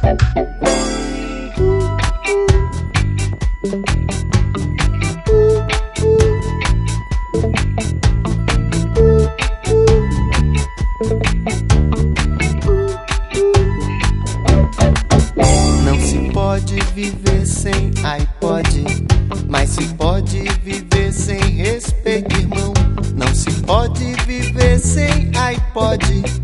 Não se pode viver sem iPod, mas se pode viver sem respeito, irmão. Não se pode viver sem iPod,